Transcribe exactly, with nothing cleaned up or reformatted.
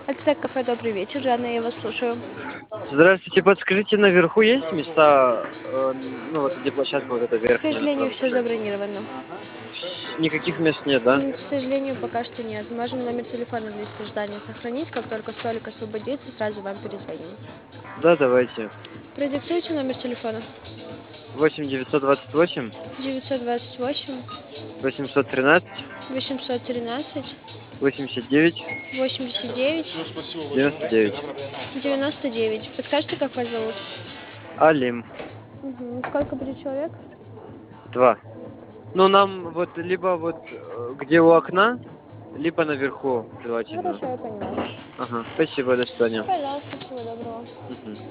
Альтсек кафе, добрый вечер, Жанна, я вас слушаю. Здравствуйте, подскажите, наверху есть места, э, ну вот где площадка вот эта К верхняя на сожалению, втором все этаже? забронировано. Никаких мест нет, да? М, К сожалению, пока что нет. Можем номер телефона в листе ожидания сохранить. Как только столик освободится, сразу вам перезвоним. Да, давайте. Продиктуйте номер телефона. Восемь девятьсот двадцать восемь девятьсот двадцать восемь восемьсот тринадцать восемьсот тринадцать восемьдесят девять восемьдесят девять девяносто девять. девяносто девять. Подскажите, как вас зовут? Алим. Угу. Сколько будет человек? Два. Ну нам вот либо вот э, где у окна, либо наверху желательно. Хорошо, я поняла. Ага, спасибо, до свидания. Пожалуйста, всего доброго. Мгм.